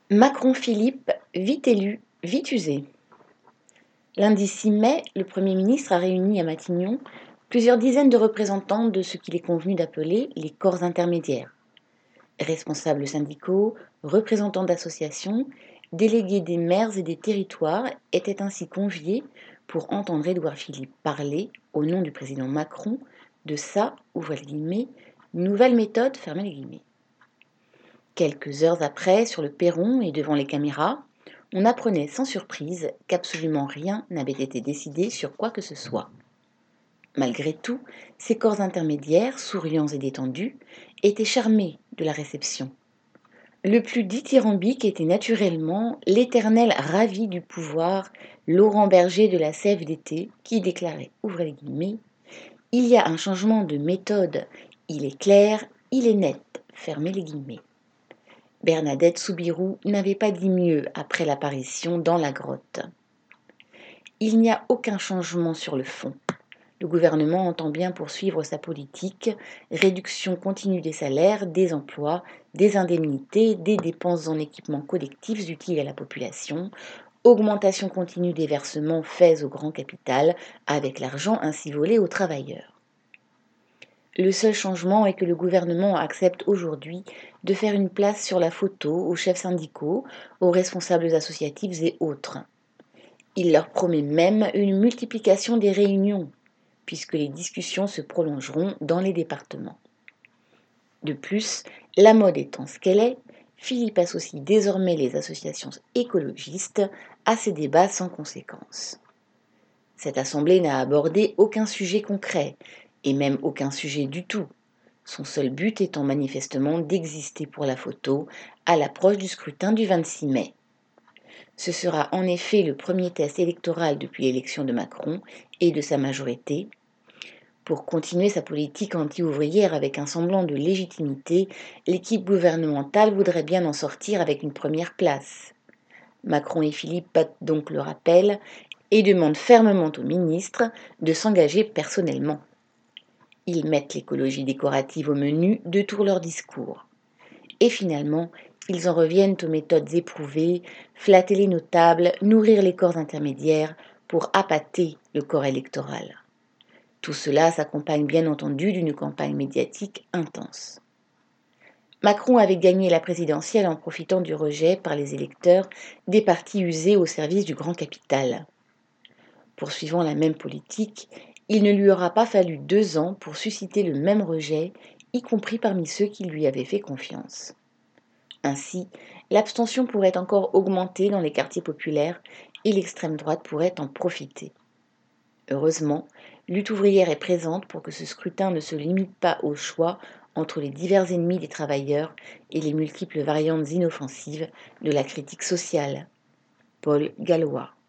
Macron-Philippe, vite élu, vite usé. Lundi 6 mai, le Premier ministre a réuni à Matignon plusieurs dizaines de représentants de ce qu'il est convenu d'appeler les corps intermédiaires. Responsables syndicaux, représentants d'associations, délégués des maires et des territoires étaient ainsi conviés pour entendre Édouard Philippe parler, au nom du président Macron, de sa, ouvrez les guillemets, nouvelle méthode, fermez les guillemets. Quelques heures après, sur le perron et devant les caméras, on apprenait sans surprise qu'absolument rien n'avait été décidé sur quoi que ce soit. Malgré tout, ces corps intermédiaires, souriants et détendus, étaient charmés de la réception. Le plus dithyrambique était naturellement l'éternel ravi du pouvoir, Laurent Berger de la CFDT, qui déclarait, ouvrez les guillemets, « Il y a un changement de méthode, il est clair, il est net, fermez les guillemets. » Bernadette Soubirous n'avait pas dit mieux après l'apparition dans la grotte. Il n'y a aucun changement sur le fond. Le gouvernement entend bien poursuivre sa politique, réduction continue des salaires, des emplois, des indemnités, des dépenses en équipements collectifs utiles à la population, augmentation continue des versements faits au grand capital, avec l'argent ainsi volé aux travailleurs. Le seul changement est que le gouvernement accepte aujourd'hui de faire une place sur la photo aux chefs syndicaux, aux responsables associatifs et autres. Il leur promet même une multiplication des réunions, puisque les discussions se prolongeront dans les départements. De plus, la mode étant ce qu'elle est, Philippe associe désormais les associations écologistes à ces débats sans conséquence. Cette assemblée n'a abordé aucun sujet concret, et même aucun sujet du tout, son seul but étant manifestement d'exister pour la photo à l'approche du scrutin du 26 mai. Ce sera en effet le premier test électoral depuis l'élection de Macron et de sa majorité. Pour continuer sa politique anti-ouvrière avec un semblant de légitimité, l'équipe gouvernementale voudrait bien en sortir avec une première place. Macron et Philippe battent donc le rappel et demandent fermement au ministre de s'engager personnellement. Ils mettent l'écologie décorative au menu de tous leurs discours. Et finalement, ils en reviennent aux méthodes éprouvées, flatter les notables, nourrir les corps intermédiaires pour appâter le corps électoral. Tout cela s'accompagne bien entendu d'une campagne médiatique intense. Macron avait gagné la présidentielle en profitant du rejet par les électeurs des partis usés au service du grand capital. Poursuivant la même politique, il ne lui aura pas fallu 2 ans pour susciter le même rejet, y compris parmi ceux qui lui avaient fait confiance. Ainsi, l'abstention pourrait encore augmenter dans les quartiers populaires et l'extrême droite pourrait en profiter. Heureusement, Lutte ouvrière est présente pour que ce scrutin ne se limite pas au choix entre les divers ennemis des travailleurs et les multiples variantes inoffensives de la critique sociale. Paul Gallois.